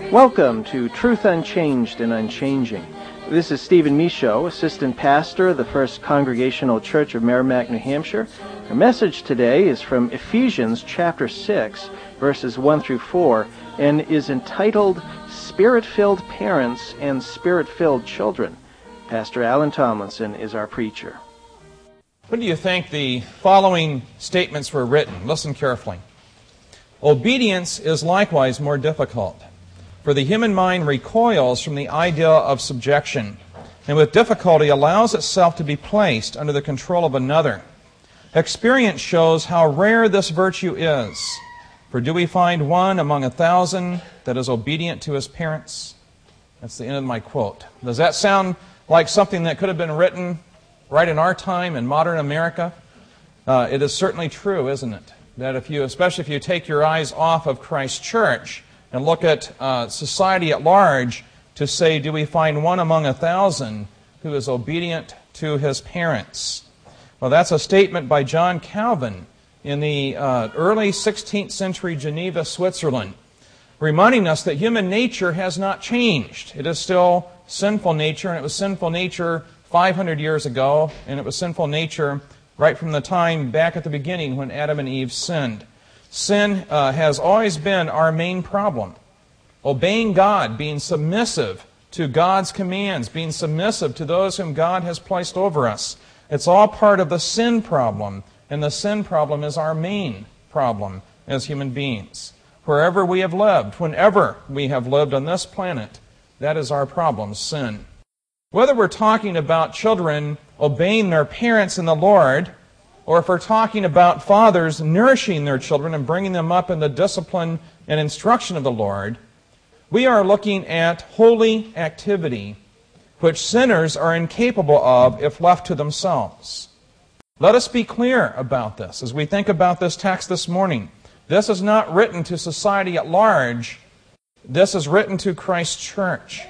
Welcome to Truth Unchanged and Unchanging. This is Stephen Michaud, Assistant Pastor of the First Congregational Church of Merrimack, New Hampshire. Our message today is from Ephesians chapter 6, verses 1 through 4, and is entitled Spirit-Filled Parents and Spirit-Filled Children. Pastor Alan Tomlinson is our preacher. When do you think the following statements were written? Listen carefully. Obedience is likewise more difficult, for the human mind recoils from the idea of subjection, and with difficulty allows itself to be placed under the control of another. Experience shows how rare this virtue is. For do we find one among 1,000 that is obedient to his parents? That's the end of my quote. Does that sound like something that could have been written right in our time in modern America? It is certainly true, isn't it? That especially if you take your eyes off of Christ's church and look at society at large, to say, do we find one among 1,000 who is obedient to his parents? Well, that's a statement by John Calvin in the early 16th century Geneva, Switzerland, reminding us that human nature has not changed. It is still sinful nature, and it was sinful nature 500 years ago, and it was sinful nature right from the time back at the beginning when Adam and Eve sinned. Sin has always been our main problem. Obeying God, being submissive to God's commands, being submissive to those whom God has placed over us. It's all part of the sin problem, and the sin problem is our main problem as human beings. Wherever we have lived, whenever we have lived on this planet, that is our problem, sin. Whether we're talking about children obeying their parents in the Lord, or if we're talking about fathers nourishing their children and bringing them up in the discipline and instruction of the Lord, we are looking at holy activity which sinners are incapable of if left to themselves. Let us be clear about this as we think about this text this morning. This is not written to society at large. This is written to Christ's church.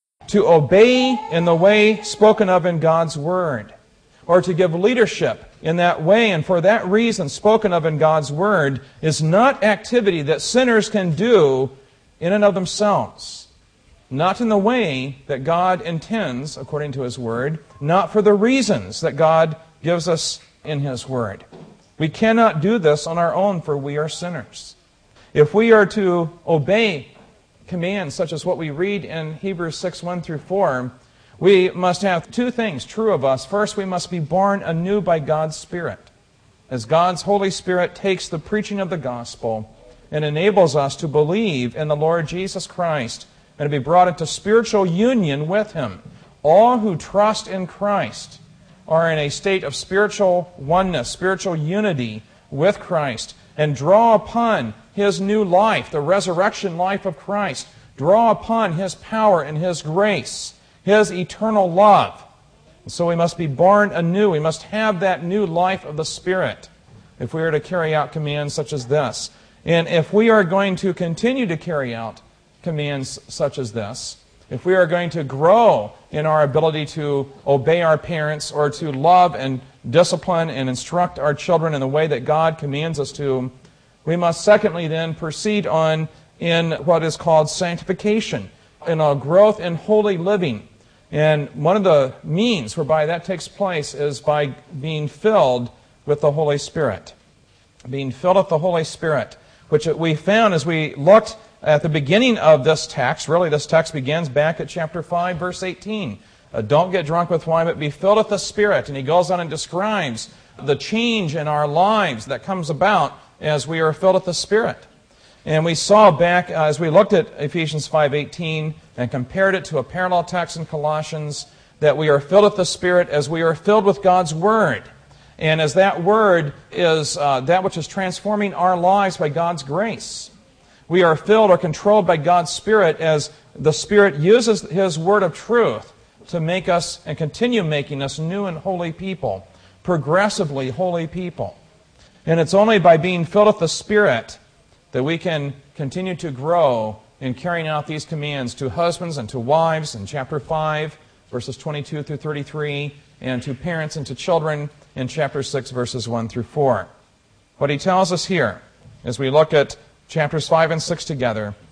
To obey in the way spoken of in God's Word, or to give leadership in that way and for that reason spoken of in God's Word, is not activity that sinners can do in and of themselves. Not in the way that God intends according to His Word, not for the reasons that God gives us in His Word. We cannot do this on our own, for we are sinners. If we are to obey commands such as what we read in Hebrews 6, 1 through 4, we must have two things true of us. First, we must be born anew by God's Spirit, as God's Holy Spirit takes the preaching of the gospel and enables us to believe in the Lord Jesus Christ and to be brought into spiritual union with Him. All who trust in Christ are in a state of spiritual oneness, spiritual unity with Christ, and draw upon His new life, the resurrection life of Christ. Draw upon His power and His grace, His eternal love. And so we must be born anew. We must have that new life of the Spirit if we are to carry out commands such as this. And if we are going to continue to carry out commands such as this, if we are going to grow in our ability to obey our parents or to love and discipline and instruct our children in the way that God commands us to, we must secondly then proceed on in what is called sanctification, in a growth in holy living. And one of the means whereby that takes place is by being filled with the Holy Spirit. Being filled with the Holy Spirit, which we found as we looked at the beginning of this text. Really, this text begins back at chapter 5, verse 18. Don't get drunk with wine, but be filled with the Spirit. And he goes on and describes the change in our lives that comes about as we are filled with the Spirit. And we saw back, as we looked at Ephesians 5:18 and compared it to a parallel text in Colossians, that we are filled with the Spirit as we are filled with God's Word. And as that Word is that which is transforming our lives by God's grace. We are filled or controlled by God's Spirit as the Spirit uses His Word of truth to make us and continue making us new and holy people, progressively holy people. And it's only by being filled with the Spirit that we can continue to grow in carrying out these commands to husbands and to wives in chapter 5, verses 22 through 33, and to parents and to children in chapter 6, verses 1 through 4. What he tells us here, as we look at chapters 5 and 6 together,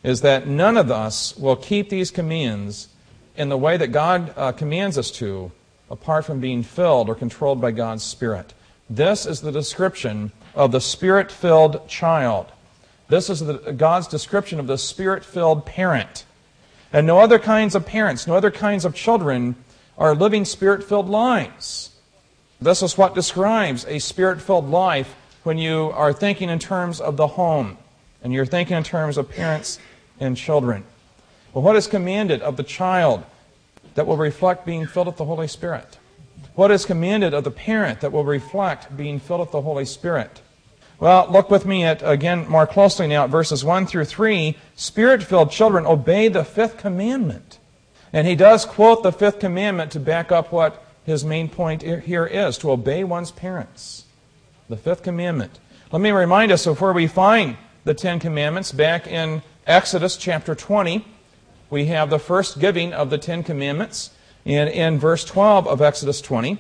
is that none of us will keep these commands in the way that God commands us to, apart from being filled or controlled by God's Spirit. This is the description of the Spirit-filled child. This is God's description of the Spirit-filled parent. And no other kinds of parents, no other kinds of children are living Spirit-filled lives. This is what describes a Spirit-filled life when you are thinking in terms of the home and you're thinking in terms of parents and children. Well, what is commanded of the child that will reflect being filled with the Holy Spirit? What is commanded of the parent that will reflect being filled with the Holy Spirit? Well, look with me again more closely now at verses 1 through 3. Spirit-filled children obey the fifth commandment. And he does quote the fifth commandment to back up what his main point here is, to obey one's parents. The fifth commandment. Let me remind us of where we find the Ten Commandments. Back in Exodus chapter 20, we have the first giving of the Ten Commandments. And in verse 12 of Exodus 20,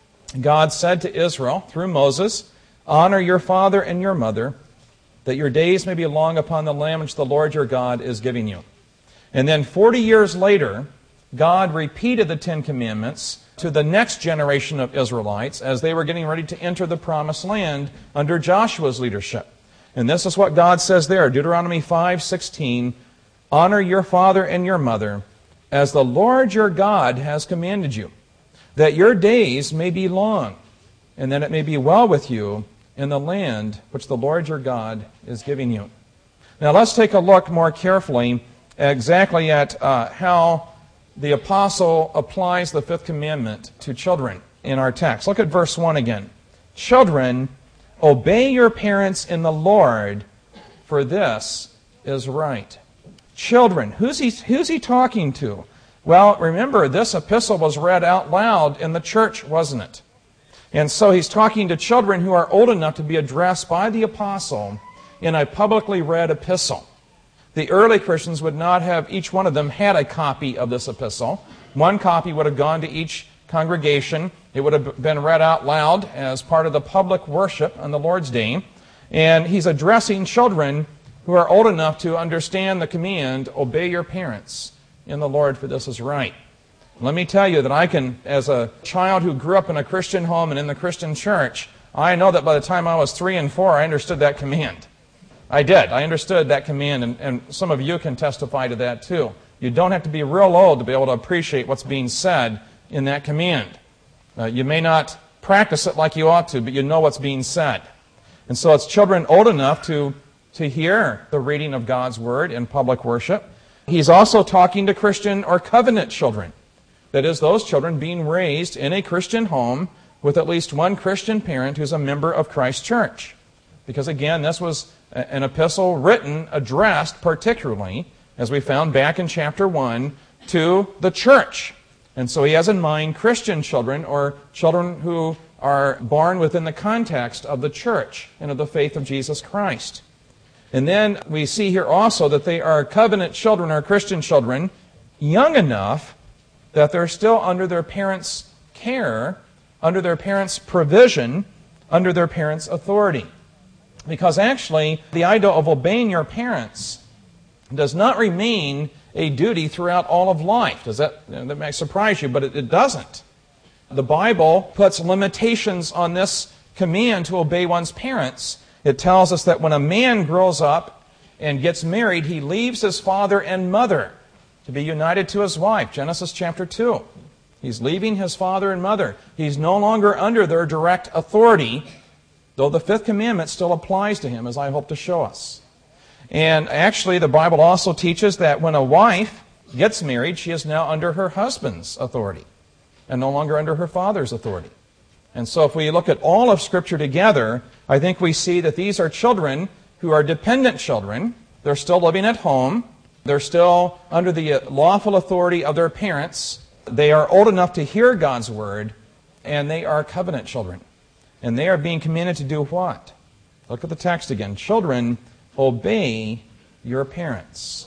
God said to Israel through Moses, "Honor your father and your mother, that your days may be long upon the land which the Lord your God is giving you." And then 40 years later, God repeated the Ten Commandments to the next generation of Israelites as they were getting ready to enter the Promised Land under Joshua's leadership. And this is what God says there, Deuteronomy 5:16, "Honor your father and your mother, as the Lord your God has commanded you, that your days may be long, and that it may be well with you in the land which the Lord your God is giving you." Now let's take a look more carefully exactly at how the apostle applies the fifth commandment to children in our text. Look at verse 1 again. "Children, obey your parents in the Lord, for this is right." Children, who's he talking to? Well, remember, this epistle was read out loud in the church, wasn't it? And so he's talking to children who are old enough to be addressed by the apostle in a publicly read epistle. The early Christians would not have, each one of them had a copy of this epistle. One copy would have gone to each congregation. It would have been read out loud as part of the public worship on the Lord's Day. And he's addressing children who are old enough to understand the command, "Obey your parents in the Lord, for this is right." Let me tell you that I can, as a child who grew up in a Christian home and in the Christian church, I know that by the time I was 3 and 4, I understood that command. I did. I understood that command, and some of you can testify to that too. You don't have to be real old to be able to appreciate what's being said in that command. You may not practice it like you ought to, but you know what's being said. And so it's children old enough to hear the reading of God's Word in public worship. He's also talking to Christian or covenant children. That is, those children being raised in a Christian home with at least one Christian parent who's a member of Christ's church. Because again, this was an epistle written, addressed particularly, as we found back in chapter 1, to the church. And so he has in mind Christian children or children who are born within the context of the church and of the faith of Jesus Christ. And then we see here also that they are covenant children or Christian children, young enough that they're still under their parents' care, under their parents' provision, under their parents' authority. Because actually, the idea of obeying your parents does not remain a duty throughout all of life. That may surprise you, but it doesn't. The Bible puts limitations on this command to obey one's parents. It tells us that when a man grows up and gets married, he leaves his father and mother to be united to his wife. Genesis chapter 2. He's leaving his father and mother. He's no longer under their direct authority, though the fifth commandment still applies to him, as I hope to show us. And actually, the Bible also teaches that when a wife gets married, she is now under her husband's authority and no longer under her father's authority. And so if we look at all of Scripture together, I think we see that these are children who are dependent children. They're still living at home. They're still under the lawful authority of their parents. They are old enough to hear God's Word, and they are covenant children. And they are being commanded to do what? Look at the text again. Children, obey your parents.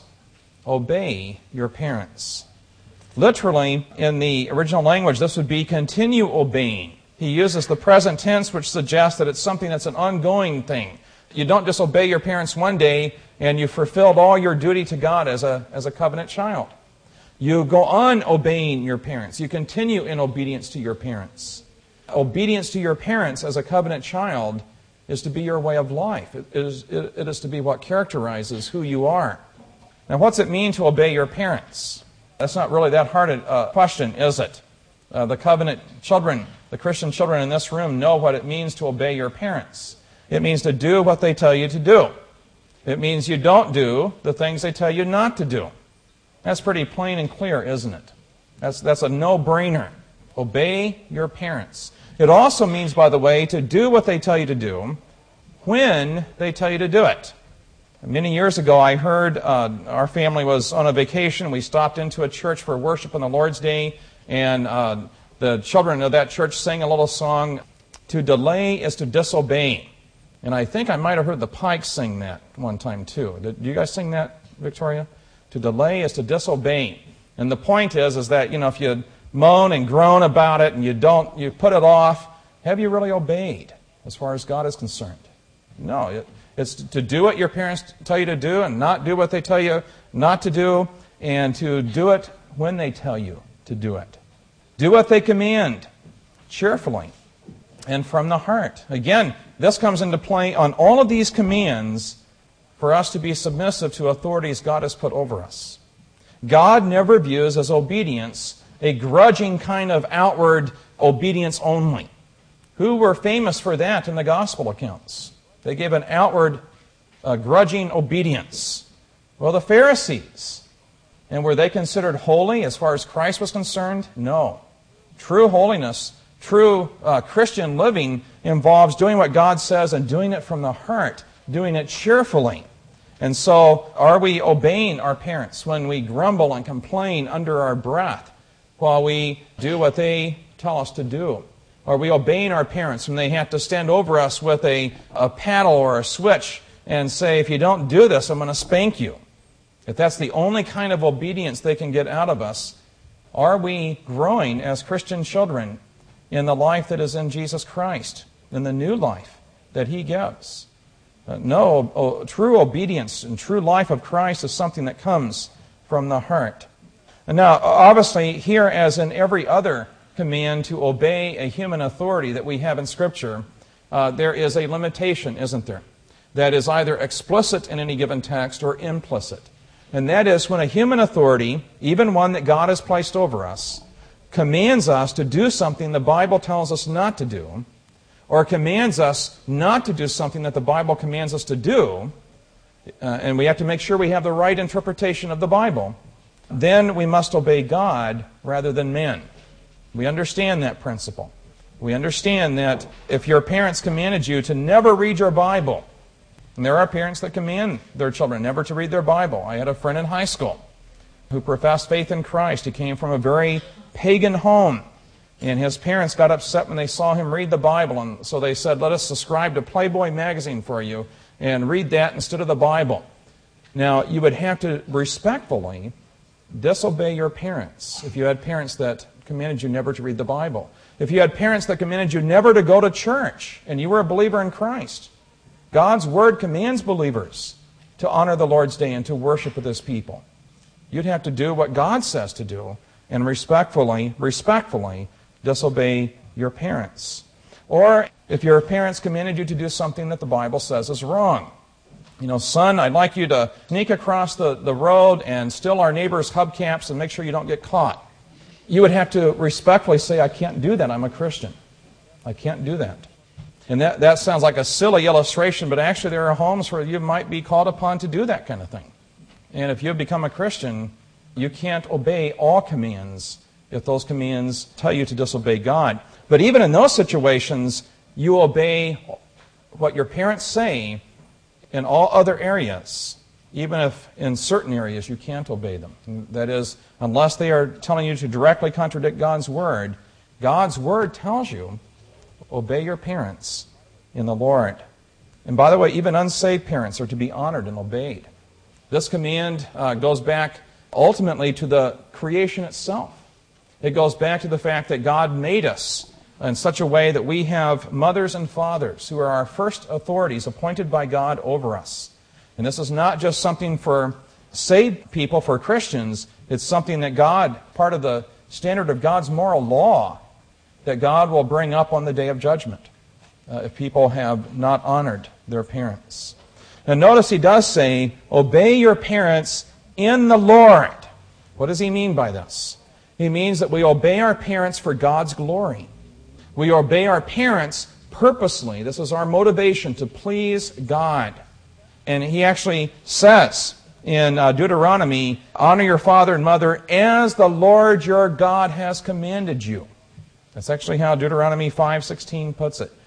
Obey your parents. Literally, in the original language, this would be continue obeying. He uses the present tense, which suggests that it's something that's an ongoing thing. You don't just obey your parents one day and you fulfilled all your duty to God as a covenant child. You go on obeying your parents. You continue in obedience to your parents. Obedience to your parents as a covenant child is to be your way of life. It is to be what characterizes who you are. Now, what's it mean to obey your parents? That's not really that hard a question, is it? The covenant children, the Christian children in this room know what it means to obey your parents. It means to do what they tell you to do. It means you don't do the things they tell you not to do. That's pretty plain and clear, isn't it? That's a no-brainer. Obey your parents. It also means, by the way, to do what they tell you to do when they tell you to do it. Many years ago, I heard our family was on a vacation. We stopped into a church for worship on the Lord's Day, and the children of that church sang a little song, "To delay is to disobey." And I think I might have heard the Pikes sing that one time too. Did you guys sing that, Victoria? To delay is to disobey. And the point is that, if you moan and groan about it and you put it off, have you really obeyed as far as God is concerned? No. It's to do what your parents tell you to do and not do what they tell you not to do, and to do it when they tell you to do it. Do what they command cheerfully and from the heart. Again, this comes into play on all of these commands for us to be submissive to authorities God has put over us. God never views as obedience a grudging kind of outward obedience only. Who were famous for that in the gospel accounts? They gave an outward grudging obedience. Well, the Pharisees. And were they considered holy as far as Christ was concerned? No. True holiness, true Christian living involves doing what God says and doing it from the heart, doing it cheerfully. And so, are we obeying our parents when we grumble and complain under our breath while we do what they tell us to do? Are we obeying our parents when they have to stand over us with a paddle or a switch and say, if you don't do this, I'm going to spank you? If that's the only kind of obedience they can get out of us, are we growing as Christian children in the life that is in Jesus Christ, in the new life that He gives? No, true obedience and true life of Christ is something that comes from the heart. And now, obviously, here as in every other command to obey a human authority that we have in Scripture, there is a limitation, isn't there? That is either explicit in any given text or implicit. And that is when a human authority, even one that God has placed over us, commands us to do something the Bible tells us not to do, or commands us not to do something that the Bible commands us to do, and we have to make sure we have the right interpretation of the Bible, then we must obey God rather than men. We understand that principle. We understand that if your parents commanded you to never read your Bible, and there are parents that command their children never to read their Bible. I had a friend in high school who professed faith in Christ. He came from a very pagan home, and his parents got upset when they saw him read the Bible, and so they said, let us subscribe to Playboy magazine for you and read that instead of the Bible. Now, you would have to respectfully disobey your parents if you had parents that commanded you never to read the Bible. If you had parents that commanded you never to go to church and you were a believer in Christ. God's Word commands believers to honor the Lord's Day and to worship with His people. You'd have to do what God says to do and respectfully disobey your parents. Or if your parents commanded you to do something that the Bible says is wrong. Son, I'd like you to sneak across the road and steal our neighbor's hubcaps and make sure you don't get caught. You would have to respectfully say, I can't do that. I'm a Christian. I can't do that. And that sounds like a silly illustration, but actually there are homes where you might be called upon to do that kind of thing. And if you become a Christian, you can't obey all commands if those commands tell you to disobey God. But even in those situations, you obey what your parents say in all other areas, even if in certain areas you can't obey them. That is, unless they are telling you to directly contradict God's Word tells you, obey your parents in the Lord. And by the way, even unsaved parents are to be honored and obeyed. This command goes back ultimately to the creation itself. It goes back to the fact that God made us in such a way that we have mothers and fathers who are our first authorities appointed by God over us. And this is not just something for saved people, for Christians. It's something that God, part of the standard of God's moral law, that God will bring up on the day of judgment if people have not honored their parents. And notice he does say, obey your parents in the Lord. What does he mean by this? He means that we obey our parents for God's glory. We obey our parents purposely. This is our motivation to please God. And he actually says in Deuteronomy, honor your father and mother as the Lord your God has commanded you. That's actually how Deuteronomy 5:16 puts it.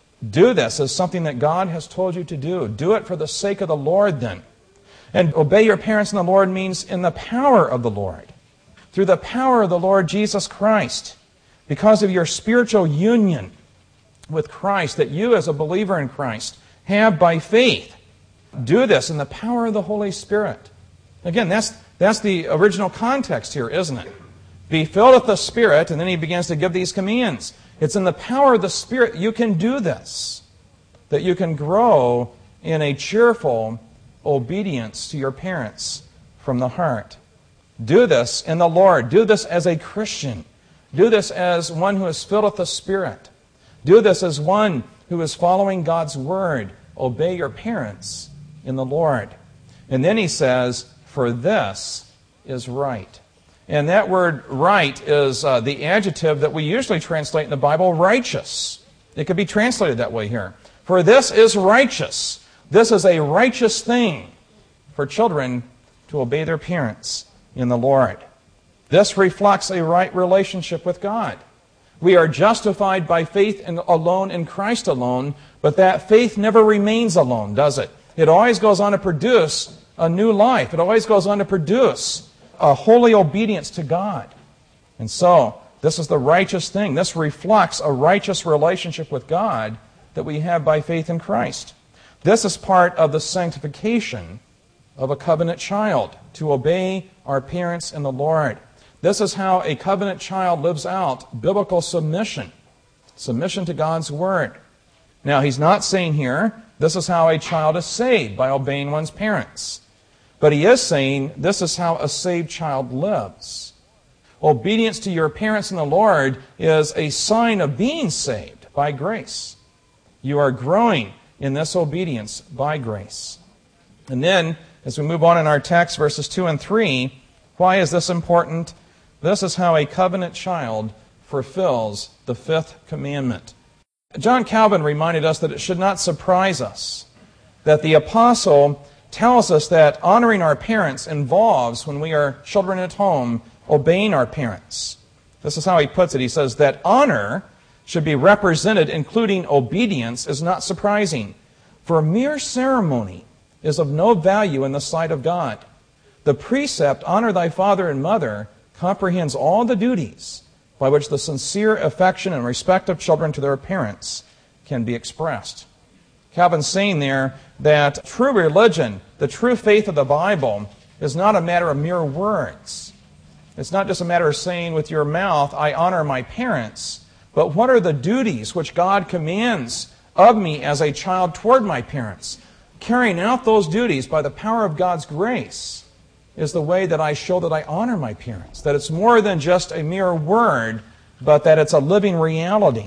Do this as something that God has told you to do. Do it for the sake of the Lord then. And obey your parents in the Lord means in the power of the Lord. Through the power of the Lord Jesus Christ. Because of your spiritual union with Christ that you as a believer in Christ have by faith. Do this in the power of the Holy Spirit. Again, that's the original context here, isn't it? Be filled with the Spirit, and then he begins to give these commands. It's in the power of the Spirit you can do this, that you can grow in a cheerful obedience to your parents from the heart. Do this in the Lord. Do this as a Christian. Do this as one who is filled with the Spirit. Do this as one who is following God's Word. Obey your parents in the Lord. And then he says, for this is right. And that word right is the adjective that we usually translate in the Bible, righteous. It could be translated that way here. For this is righteous. This is a righteous thing for children to obey their parents in the Lord. This reflects a right relationship with God. We are justified by faith alone in Christ alone, but that faith never remains alone, does it? It always goes on to produce a new life. It always goes on to produce a holy obedience to God. And so, this is the righteous thing. This reflects a righteous relationship with God that we have by faith in Christ. This is part of the sanctification of a covenant child, to obey our parents in the Lord. This is how a covenant child lives out biblical submission. Submission to God's Word. Now, he's not saying here, this is how a child is saved, by obeying one's parents. But he is saying, this is how a saved child lives. Obedience to your parents in the Lord is a sign of being saved by grace. You are growing in this obedience by grace. And then, as we move on in our text, verses 2 and 3, why is this important? This is how a covenant child fulfills the fifth commandment. John Calvin reminded us that it should not surprise us that the apostle tells us that honoring our parents involves, when we are children at home, obeying our parents. This is how he puts it. He says that honor should be represented, including obedience, is not surprising. For mere ceremony is of no value in the sight of God. The precept, honor thy father and mother, comprehends all the duties by which the sincere affection and respect of children to their parents can be expressed. Calvin's saying there that true religion, the true faith of the Bible, is not a matter of mere words. It's not just a matter of saying with your mouth, I honor my parents, but what are the duties which God commands of me as a child toward my parents? Carrying out those duties by the power of God's grace is the way that I show that I honor my parents. That it's more than just a mere word, but that it's a living reality.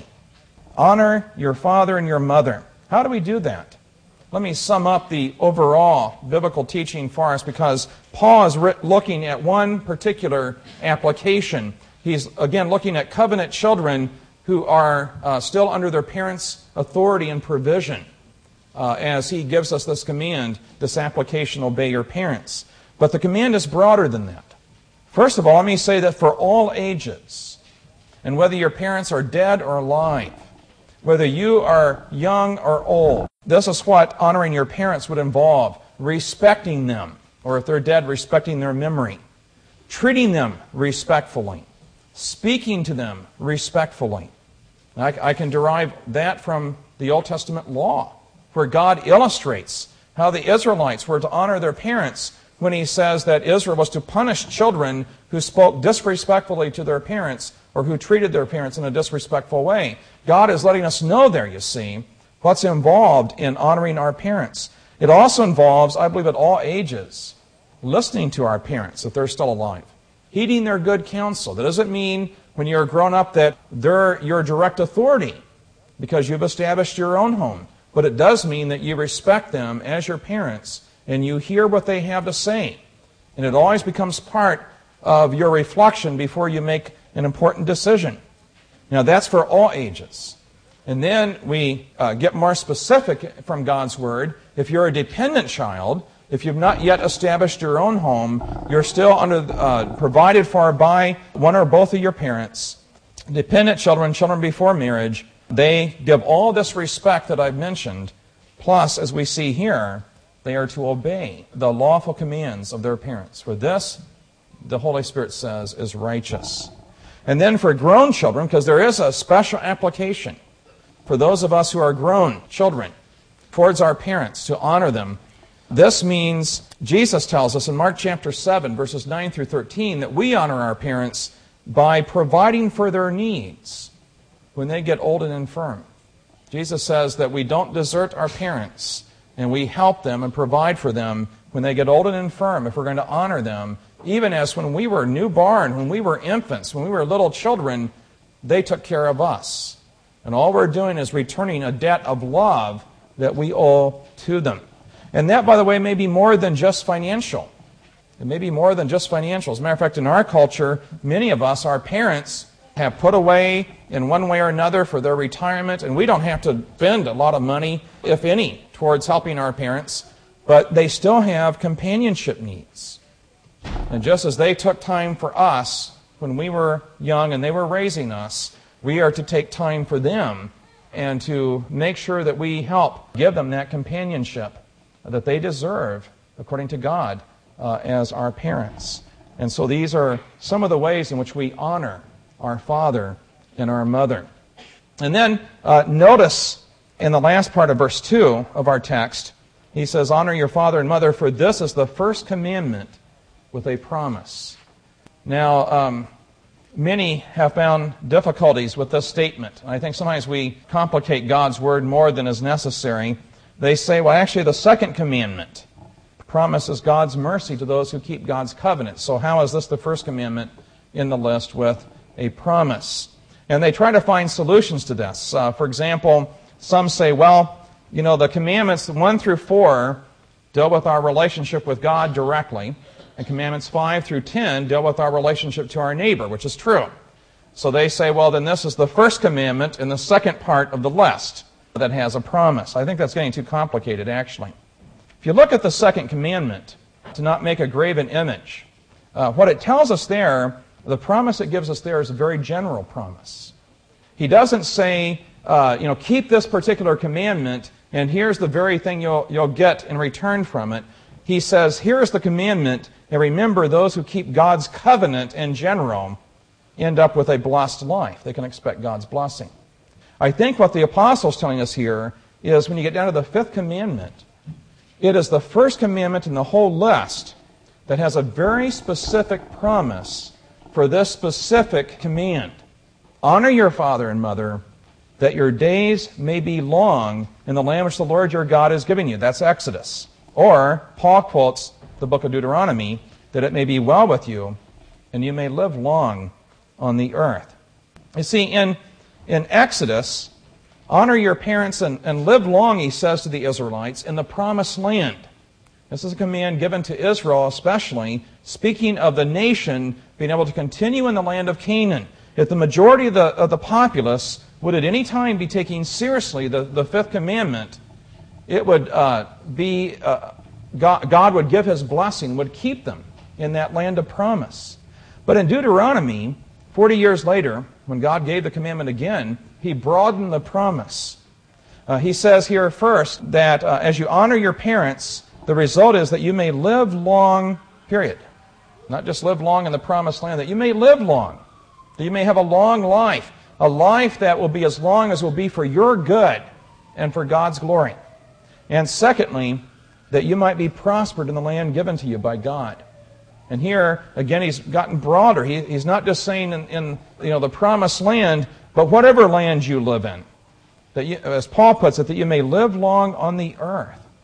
Honor your father and your mother. How do we do that? Let me sum up the overall biblical teaching for us, because Paul is looking at one particular application. He's, again, looking at covenant children who are still under their parents' authority and provision. As he gives us this command, this application, obey your parents. But the command is broader than that. First of all, let me say that for all ages, and whether your parents are dead or alive, whether you are young or old, this is what honoring your parents would involve. Respecting them, or if they're dead, respecting their memory. Treating them respectfully. Speaking to them respectfully. I can derive that from the Old Testament law, where God illustrates how the Israelites were to honor their parents when he says that Israel was to punish children who spoke disrespectfully to their parents or who treated their parents in a disrespectful way. God is letting us know there, you see, what's involved in honoring our parents. It also involves, I believe at all ages, listening to our parents if they're still alive, heeding their good counsel. That doesn't mean when you're grown up that they're your direct authority because you've established your own home. But it does mean that you respect them as your parents and you hear what they have to say. And it always becomes part of your reflection before you make an important decision. Now, that's for all ages. And then we get more specific from God's Word. If you're a dependent child, if you've not yet established your own home, you're still provided for by one or both of your parents. Dependent children, children before marriage, they give all this respect that I've mentioned. Plus, as we see here, they are to obey the lawful commands of their parents. For this, the Holy Spirit says, is righteous. And then for grown children, because there is a special application for those of us who are grown children towards our parents to honor them. This means, Jesus tells us in Mark chapter 7, verses 9 through 13, that we honor our parents by providing for their needs when they get old and infirm. Jesus says that we don't desert our parents, and we help them and provide for them when they get old and infirm, if we're going to honor them, even as when we were newborn, when we were infants, when we were little children, they took care of us. And all we're doing is returning a debt of love that we owe to them. And that, by the way, may be more than just financial. It may be more than just financial. As a matter of fact, in our culture, many of us, our parents, have put away in one way or another for their retirement, and we don't have to spend a lot of money, if any, towards helping our parents, but they still have companionship needs. And just as they took time for us when we were young and they were raising us, we are to take time for them and to make sure that we help give them that companionship that they deserve, according to God, as our parents. And so these are some of the ways in which we honor our father and our mother. And then notice in the last part of verse 2 of our text, he says, honor your father and mother, for this is the first commandment with a promise. Now, many have found difficulties with this statement. I think sometimes we complicate God's word more than is necessary. They say, well, actually, the second commandment promises God's mercy to those who keep God's covenant. So how is this the first commandment in the list with a promise? And they try to find solutions to this. For example, some say, well, you know, the commandments 1 through 4 deal with our relationship with God directly, and commandments 5 through 10 deal with our relationship to our neighbor, which is true. So they say, well, then this is the first commandment in the second part of the list that has a promise. I think that's getting too complicated, actually. If you look at the second commandment, to not make a graven image, what it tells us there, the promise it gives us there is a very general promise. He doesn't say, keep this particular commandment, and here's the very thing you'll get in return from it. He says, here's the commandment, and remember, those who keep God's covenant in general end up with a blessed life. They can expect God's blessing. I think what the apostle's telling us here is when you get down to the fifth commandment, it is the first commandment in the whole list that has a very specific promise for this specific command. Honor your father and mother, that your days may be long in the land which the Lord your God is giving you. That's Exodus. Or, Paul quotes the book of Deuteronomy, that it may be well with you, and you may live long on the earth. You see, in Exodus, honor your parents and live long, he says to the Israelites, in the promised land. This is a command given to Israel especially, speaking of the nation being able to continue in the land of Canaan. If the majority of the populace would at any time be taking seriously the fifth commandment, it would God would give his blessing, would keep them in that land of promise. But in Deuteronomy, 40 years later, when God gave the commandment again, he broadened the promise. He says here first that as you honor your parents, the result is that you may live long, period. Not just live long in the promised land, that you may live long. That you may have a long life. A life that will be as long as will be for your good and for God's glory. And secondly, that you might be prospered in the land given to you by God. And here, again, he's gotten broader. He's not just saying in the promised land, but whatever land you live in. That you, as Paul puts it, that you may live long on the earth.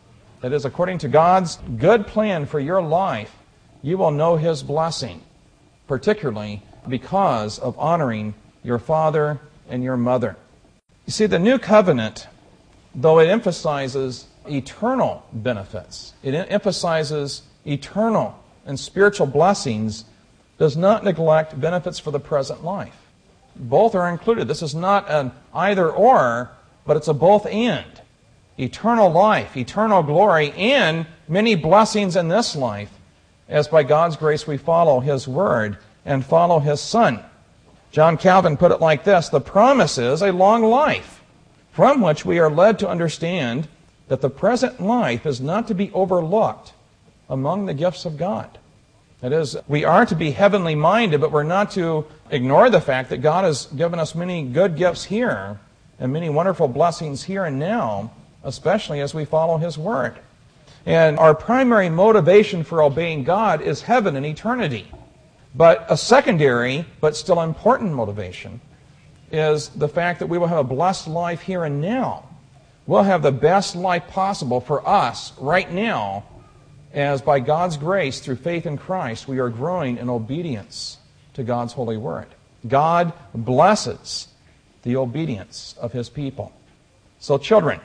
that is, according to God's good plan for your life, you will know His blessing, particularly because of honoring your father and your mother. You see, the new covenant, though it emphasizes eternal benefits, it emphasizes eternal and spiritual blessings, does not neglect benefits for the present life. Both are included. This is not an either or, but it's a both and. Eternal life, eternal glory, and many blessings in this life, as by God's grace we follow His Word and follow His Son. John Calvin put it like this: the promise is a long life, from which we are led to understand that the present life is not to be overlooked among the gifts of God. That is, we are to be heavenly minded, but we're not to ignore the fact that God has given us many good gifts here and many wonderful blessings here and now, especially as we follow His Word. And our primary motivation for obeying God is heaven and eternity. But a secondary, but still important motivation is the fact that we will have a blessed life here and now. We'll have the best life possible for us right now, as by God's grace, through faith in Christ, we are growing in obedience to God's holy Word. God blesses the obedience of His people. So children,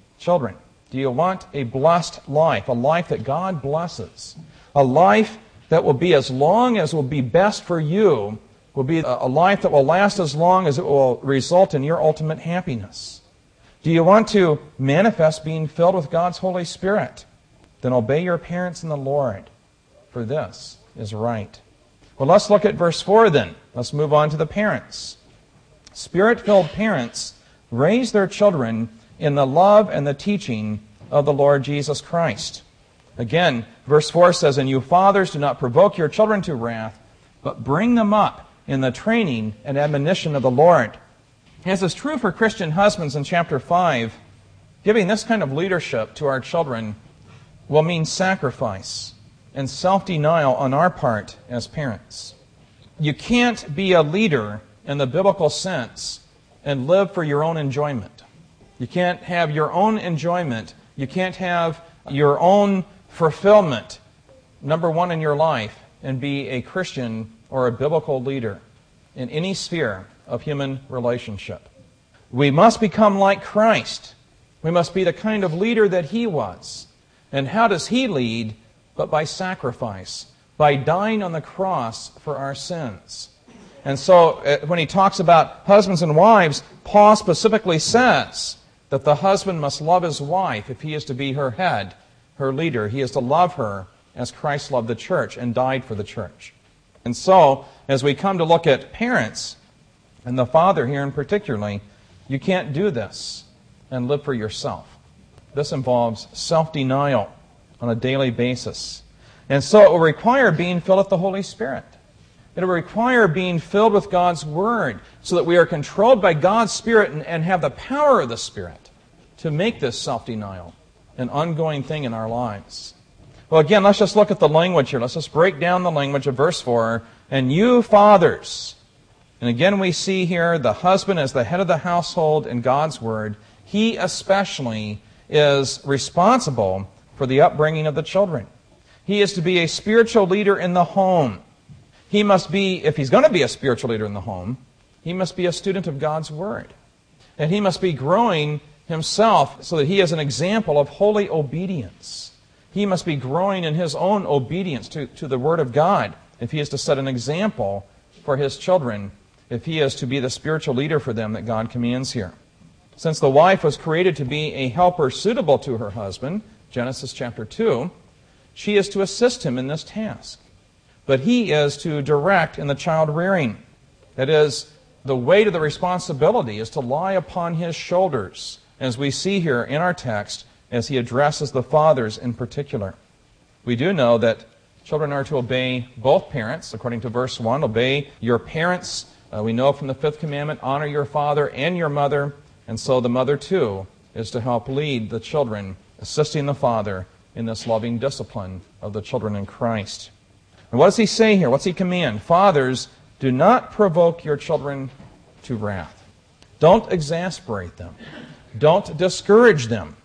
do you want a blessed life, a life that God blesses, a life that will be as long as will be best for you, will be a life that will last as long as it will result in your ultimate happiness? Do you want to manifest being filled with God's Holy Spirit? Then obey your parents in the Lord, for this is right. Well, let's look at verse 4 then. Let's move on to the parents. Spirit-filled parents raise their children in the love and the teaching of the Lord Jesus Christ. Again, verse 4 says, "And you fathers, do not provoke your children to wrath, but bring them up in the training and admonition of the Lord." As is true for Christian husbands in chapter 5, giving this kind of leadership to our children will mean sacrifice and self-denial on our part as parents. You can't be a leader in the biblical sense and live for your own enjoyment. You can't have your own enjoyment. You can't have your own fulfillment, number one in your life, and be a Christian or a biblical leader in any sphere of human relationship. We must become like Christ. We must be the kind of leader that He was. And how does He lead? But by sacrifice, by dying on the cross for our sins. And so when he talks about husbands and wives, Paul specifically says that the husband must love his wife if he is to be her head, her leader. He is to love her as Christ loved the church and died for the church. And so, as we come to look at parents, and the father here in particularly, you can't do this and live for yourself. This involves self-denial on a daily basis. And so it will require being filled with the Holy Spirit. It will require being filled with God's Word so that we are controlled by God's Spirit and have the power of the Spirit to make this self-denial an ongoing thing in our lives. Well, again, let's just look at the language here. Let's just break down the language of verse 4. "And you fathers," and again we see here the husband as the head of the household in God's Word. He especially is responsible for the upbringing of the children. He is to be a spiritual leader in the home. He must be, if he's going to be a spiritual leader in the home, he must be a student of God's Word. And he must be growing himself so that he is an example of holy obedience. He must be growing in his own obedience to the Word of God if he is to set an example for his children, if he is to be the spiritual leader for them that God commands here. Since the wife was created to be a helper suitable to her husband, Genesis chapter 2, she is to assist him in this task. But he is to direct in the child rearing. That is, the weight of the responsibility is to lie upon his shoulders, as we see here in our text, as he addresses the fathers in particular. We do know that children are to obey both parents, according to verse 1. Obey your parents. We know from the fifth commandment, honor your father and your mother. And so the mother, too, is to help lead the children, assisting the father in this loving discipline of the children in Christ. And what does he say here? What's he command? Fathers, do not provoke your children to wrath. Don't exasperate them. Don't discourage them.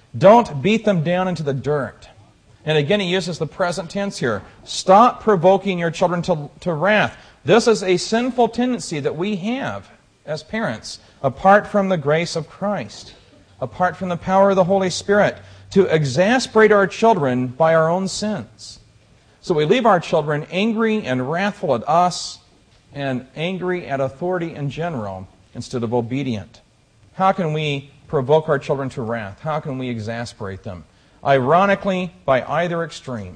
Don't beat them down into the dirt. And again, he uses the present tense here. Stop provoking your children to wrath. This is a sinful tendency that we have as parents, apart from the grace of Christ, apart from the power of the Holy Spirit, to exasperate our children by our own sins. So we leave our children angry and wrathful at us and angry at authority in general instead of obedient. How can we provoke our children to wrath? How can we exasperate them? Ironically, by either extreme.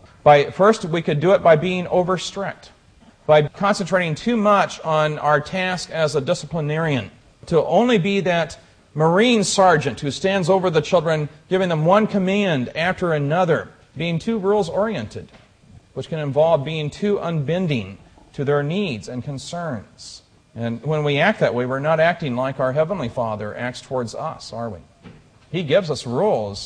First, we could do it by being over-strict, by concentrating too much on our task as a disciplinarian, to only be that Marine sergeant who stands over the children, giving them one command after another, being too rules-oriented, which can involve being too unbending to their needs and concerns. And when we act that way, we're not acting like our Heavenly Father acts towards us, are we? He gives us rules,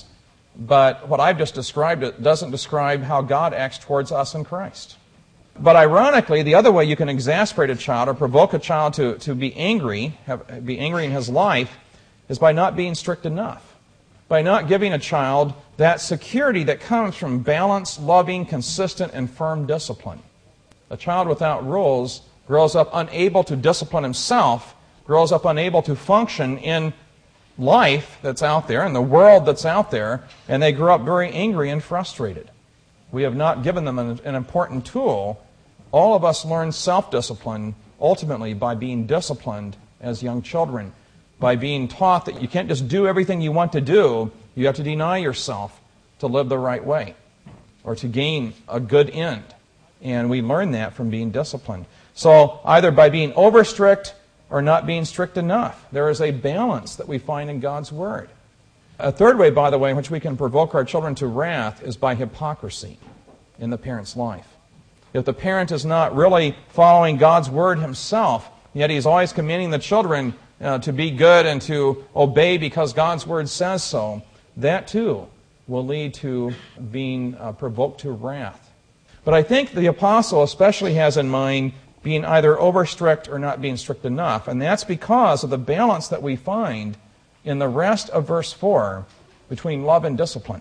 but what I've just described it doesn't describe how God acts towards us in Christ. But ironically, the other way you can exasperate a child or provoke a child to be angry in his life, is by not being strict enough. By not giving a child that security that comes from balanced, loving, consistent, and firm discipline. A child without rules grows up unable to discipline himself, grows up unable to function in life that's out there, in the world that's out there, and they grow up very angry and frustrated. We have not given them an important tool. All of us learn self-discipline ultimately by being disciplined as young children, by being taught that you can't just do everything you want to do, you have to deny yourself to live the right way or to gain a good end. And we learn that from being disciplined. So either by being over-strict or not being strict enough. There is a balance that we find in God's Word. A third way, by the way, in which we can provoke our children to wrath is by hypocrisy in the parent's life. If the parent is not really following God's Word himself, yet he's always commanding the children to be good and to obey because God's Word says so, that too will lead to being provoked to wrath. But I think the apostle especially has in mind being either over-strict or not being strict enough. And that's because of the balance that we find in the rest of verse 4 between love and discipline.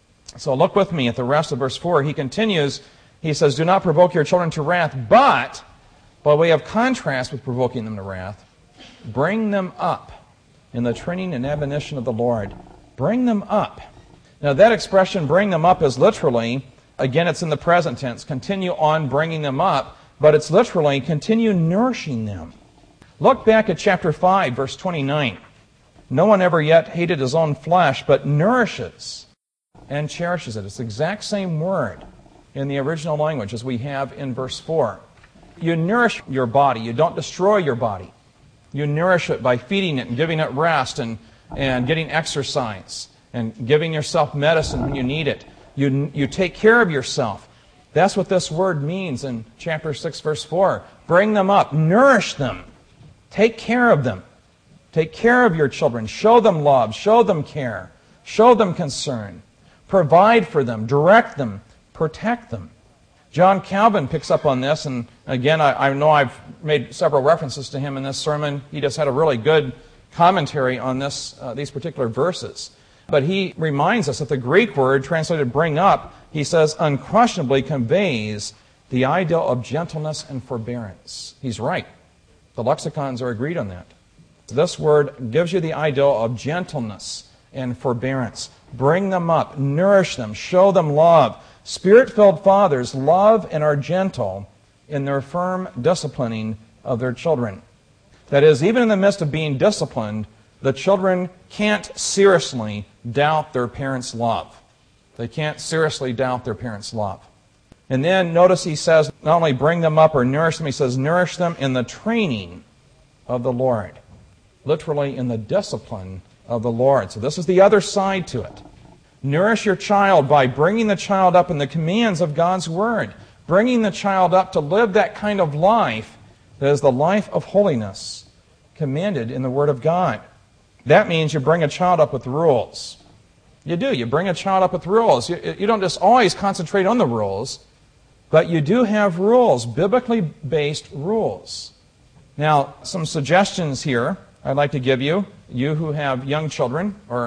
So look with me at the rest of verse 4. He continues, he says, do not provoke your children to wrath, but, by way of contrast with provoking them to wrath, bring them up in the training and admonition of the Lord. Bring them up. Now that expression, bring them up, is literally, again it's in the present tense, continue on bringing them up, but it's literally continue nourishing them. Look back at chapter 5, verse 29. No one ever yet hated his own flesh, but nourishes and cherishes it. It's the exact same word in the original language as we have in verse 4. You nourish your body. You don't destroy your body. You nourish it by feeding it and giving it rest and getting exercise and giving yourself medicine when you need it. You take care of yourself. That's what this word means in chapter 6, verse 4. Bring them up. Nourish them. Take care of them. Take care of your children. Show them love. Show them care. Show them concern. Provide for them. Direct them. Protect them. John Calvin picks up on this, and again, I know I've made several references to him in this sermon. He just had a really good commentary on these particular verses. But he reminds us that the Greek word translated bring up, he says, unquestionably conveys the ideal of gentleness and forbearance. He's right. The lexicons are agreed on that. This word gives you the ideal of gentleness and forbearance. Bring them up, nourish them, show them love. Spirit-filled fathers love and are gentle in their firm disciplining of their children. That is, even in the midst of being disciplined, the children can't seriously doubt their parents' love. They can't seriously doubt their parents' love. And then notice he says, not only bring them up or nourish them, he says nourish them in the training of the Lord. Literally in the discipline of the Lord. So this is the other side to it. Nourish your child by bringing the child up in the commands of God's Word. Bringing the child up to live that kind of life that is the life of holiness commanded in the Word of God. That means you bring a child up with rules. You do. You bring a child up with rules. You don't just always concentrate on the rules, but you do have rules, biblically based rules. Now, some suggestions here I'd like to give you, you who have young children or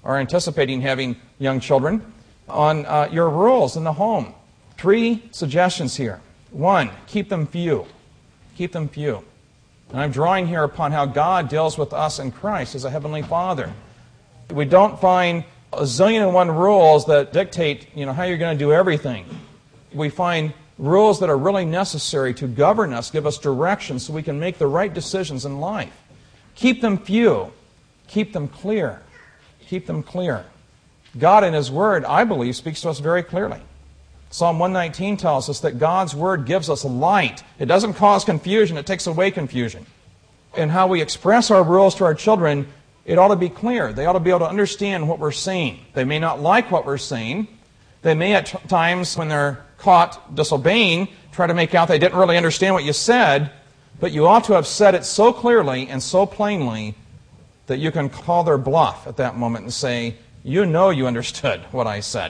are anticipating having young children, on your rules in the home. 3 suggestions here. 1, keep them few. Keep them few. And I'm drawing here upon how God deals with us in Christ as a Heavenly Father. We don't find a zillion and one rules that dictate, how you're going to do everything. We find rules that are really necessary to govern us, give us direction so we can make the right decisions in life. Keep them few. Keep them clear. Keep them clear. God in His Word, I believe, speaks to us very clearly. Psalm 119 tells us that God's Word gives us light. It doesn't cause confusion, it takes away confusion. And how we express our rules to our children, it ought to be clear. They ought to be able to understand what we're saying. They may not like what we're saying. They may at times, when they're caught disobeying, try to make out they didn't really understand what you said, but you ought to have said it so clearly and so plainly that you can call their bluff at that moment and say, you understood what I said.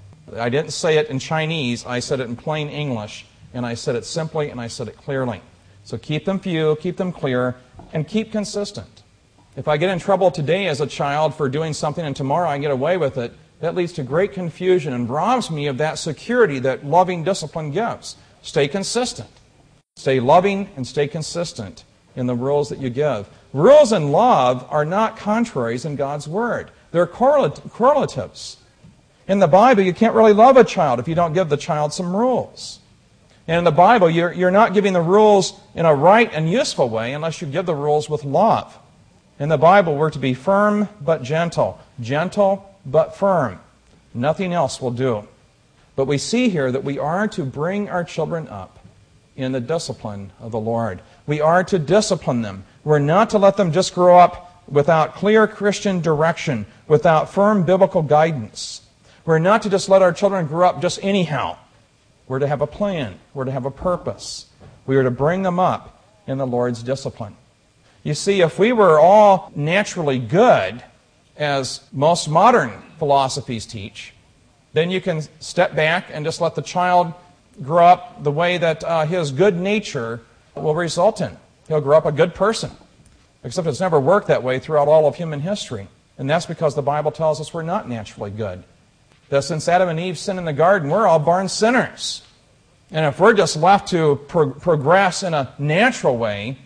I didn't say it in Chinese, I said it in plain English, and I said it simply and I said it clearly. So keep them few, keep them clear, and keep consistent. If I get in trouble today as a child for doing something and tomorrow I get away with it, that leads to great confusion and robs me of that security that loving discipline gives. Stay consistent. Stay loving and stay consistent in the rules that you give. Rules and love are not contraries in God's Word. They're correlatives. In the Bible, you can't really love a child if you don't give the child some rules. And in the Bible, you're not giving the rules in a right and useful way unless you give the rules with love. In the Bible, we're to be firm but gentle. Gentle but firm. Nothing else will do. But we see here that we are to bring our children up in the discipline of the Lord. We are to discipline them. We're not to let them just grow up without clear Christian direction, without firm biblical guidance. We're not to just let our children grow up just anyhow. We're to have a plan. We're to have a purpose. We are to bring them up in the Lord's discipline. You see, if we were all naturally good, as most modern philosophies teach, then you can step back and just let the child grow up the way that his good nature will result in. He'll grow up a good person. Except it's never worked that way throughout all of human history. And that's because the Bible tells us we're not naturally good. That since Adam and Eve sinned in the garden, we're all born sinners. And if we're just left to progress in a natural way,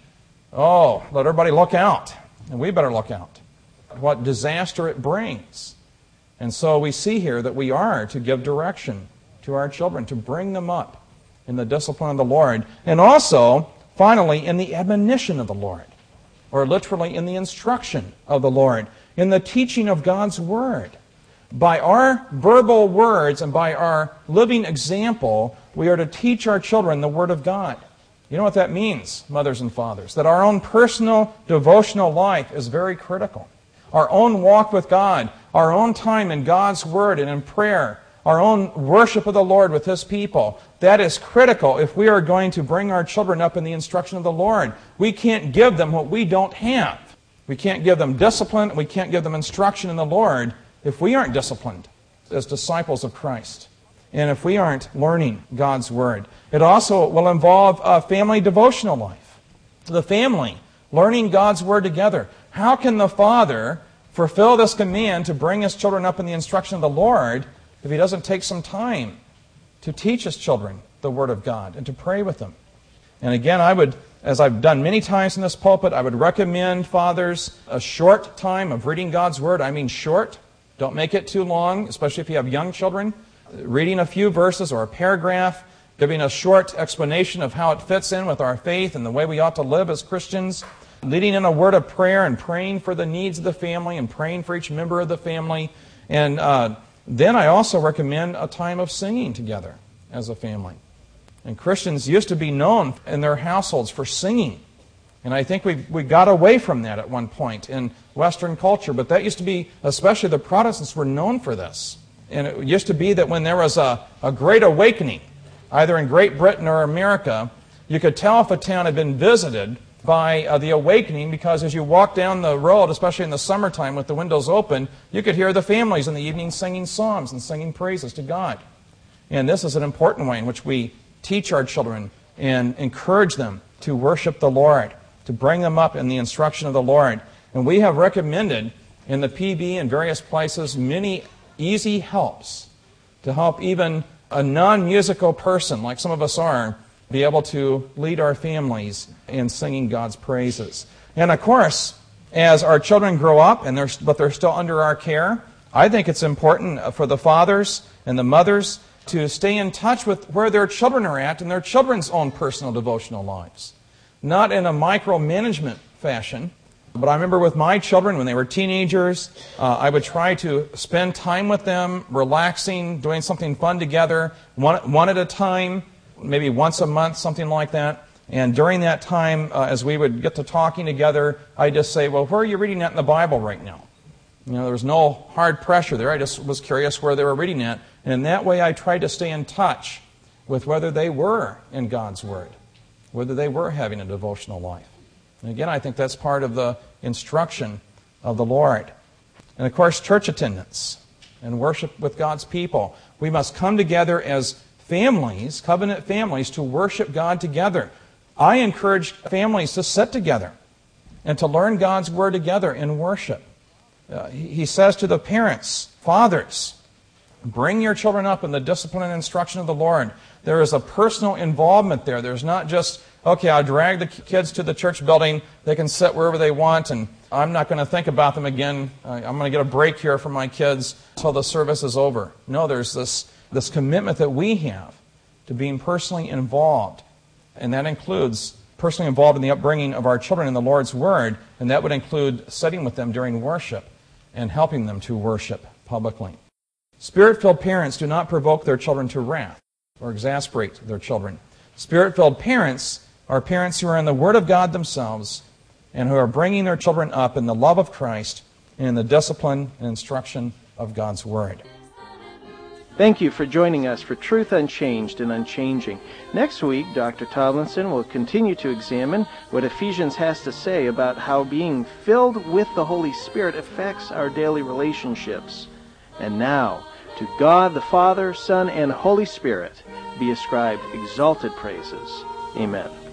let everybody look out. And we better look out. What disaster it brings. And so we see here that we are to give direction to our children, to bring them up in the discipline of the Lord. And also, finally, in the admonition of the Lord. Or literally in the instruction of the Lord. In the teaching of God's Word. By our verbal words and by our living example, we are to teach our children the Word of God. You know what that means, mothers and fathers? That our own personal devotional life is very critical. Our own walk with God, our own time in God's Word and in prayer, our own worship of the Lord with His people, that is critical if we are going to bring our children up in the instruction of the Lord. We can't give them what we don't have. We can't give them discipline, we can't give them instruction in the Lord if we aren't disciplined as disciples of Christ. And if we aren't learning God's Word. It also will involve a family devotional life. The family, learning God's Word together. How can the father fulfill this command to bring his children up in the instruction of the Lord if he doesn't take some time to teach his children the Word of God and to pray with them? And again, I would, as I've done many times in this pulpit, I would recommend fathers a short time of reading God's Word. I mean short. Don't make it too long, especially if you have young children. Reading a few verses or a paragraph, giving a short explanation of how it fits in with our faith and the way we ought to live as Christians, leading in a word of prayer and praying for the needs of the family and praying for each member of the family. And then I also recommend a time of singing together as a family. And Christians used to be known in their households for singing. And I think we got away from that at one point in Western culture. But that used to be, especially the Protestants were known for this. And it used to be that when there was a great awakening, either in Great Britain or America, you could tell if a town had been visited by the awakening because as you walked down the road, especially in the summertime with the windows open, you could hear the families in the evening singing psalms and singing praises to God. And this is an important way in which we teach our children and encourage them to worship the Lord, to bring them up in the instruction of the Lord. And we have recommended in the PB and various places many easy helps to help even a non-musical person, like some of us are, be able to lead our families in singing God's praises. And of course, as our children grow up, but they're still under our care, I think it's important for the fathers and the mothers to stay in touch with where their children are at in their children's own personal devotional lives. Not in a micromanagement fashion, but I remember with my children when they were teenagers, I would try to spend time with them, relaxing, doing something fun together, one at a time, maybe once a month, something like that. And during that time, as we would get to talking together, I'd just say, well, where are you reading that in the Bible right now? There was no hard pressure there. I just was curious where they were reading that. And in that way, I tried to stay in touch with whether they were in God's Word, whether they were having a devotional life. And again, I think that's part of the instruction of the Lord. And of course, church attendance and worship with God's people. We must come together as families, covenant families, to worship God together. I encourage families to sit together and to learn God's Word together in worship. He says to the parents, fathers, bring your children up in the discipline and instruction of the Lord. There is a personal involvement there. There's not just, okay, I'll drag the kids to the church building. They can sit wherever they want, and I'm not going to think about them again. I'm going to get a break here for my kids until the service is over. No, there's this commitment that we have to being personally involved. And that includes personally involved in the upbringing of our children in the Lord's Word, and that would include sitting with them during worship and helping them to worship publicly. Spirit-filled parents do not provoke their children to wrath or exasperate their children. Spirit-filled parents are parents who are in the Word of God themselves and who are bringing their children up in the love of Christ and in the discipline and instruction of God's Word. Thank you for joining us for Truth Unchanged and Unchanging. Next week, Dr. Tomlinson will continue to examine what Ephesians has to say about how being filled with the Holy Spirit affects our daily relationships. And now, to God the Father, Son, and Holy Spirit be ascribed exalted praises. Amen.